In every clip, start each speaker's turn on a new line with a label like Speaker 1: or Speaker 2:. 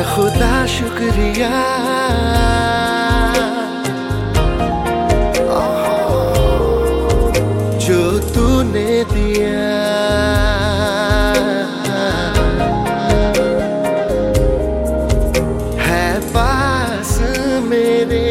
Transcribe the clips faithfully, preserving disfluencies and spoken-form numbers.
Speaker 1: खुदा शुक्रिया जो तूने दिया। है पास मेरे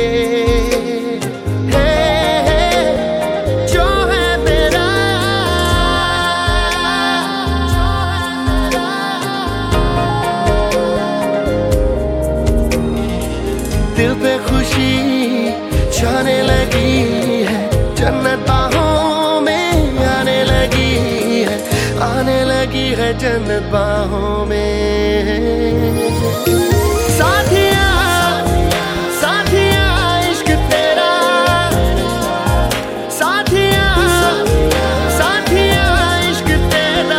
Speaker 1: दिल पे खुशी छाने लगी है, जन्नत बाहों में आने लगी है, आने लगी है जन्नत बाहों में। साथिया साथिया इश्क तेरा, साथिया साथिया इश्क तेरा,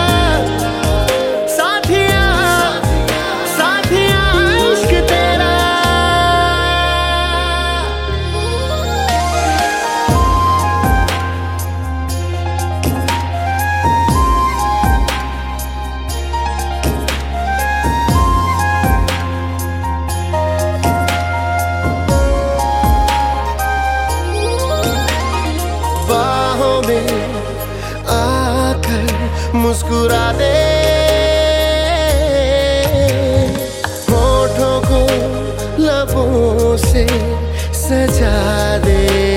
Speaker 1: साथिया साथिया इश्क तेरा। बाहों में आकर मुस्कुरा दे, होठों को लबों से सजा दे।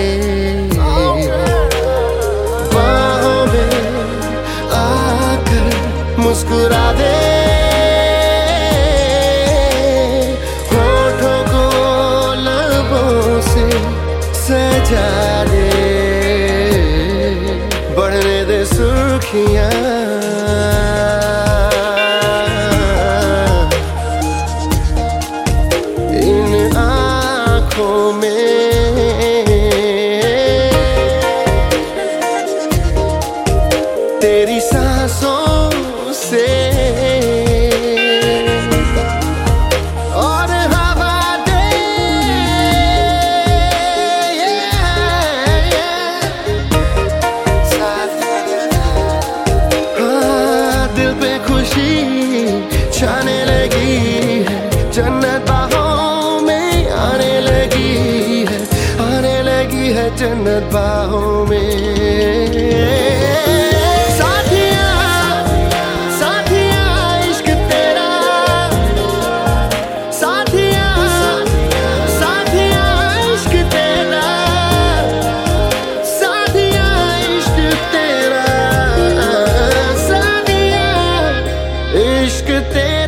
Speaker 1: बाहों में आकर मुस्कुरा दे, होठों को लबों से सजा दे। बढ़ने दे सुर्खियाँ इन आँखों में, तेरी सांसों से और हवा दे। खुशी छाने लगी है, जन्नत बाहों में आने लगी है, आने लगी है जन्नत बाहों में। साथिया साथिया इश्क तेरा, साथिया साथिया इश्क तेरा, साथिया इश्क तेरा, साथिया इश्क तेरा।